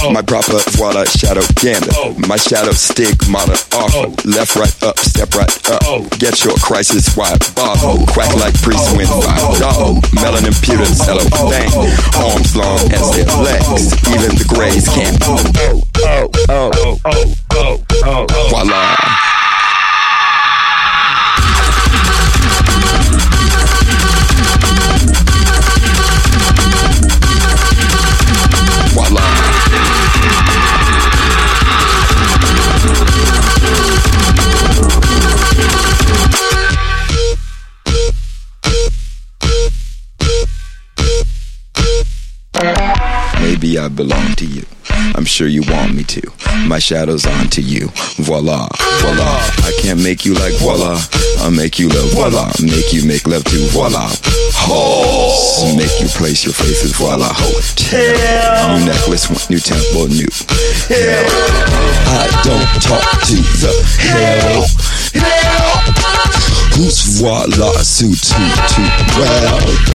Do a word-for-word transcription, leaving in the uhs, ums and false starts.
My proper voila shadow gambit. My shadow stigmata awful. Left, right, up, step right up. Get your crisis wide bottle. Quack like priest when five dog. Melanin pewter cellophane. Arms long as their legs. Even the grays can't. Oh, oh, oh, oh, oh, oh, voila. Maybe I belong to you. I'm sure you want me to. My shadow's on to you. Voila, voila. I can't make you like voila. I'll make you love voila. Make you make love to voila. Oh. Make you place your faces voila. Hotel. New necklace, new temple, new hell. I don't talk to the hell. Hell. Who's voila, suit, too, too well.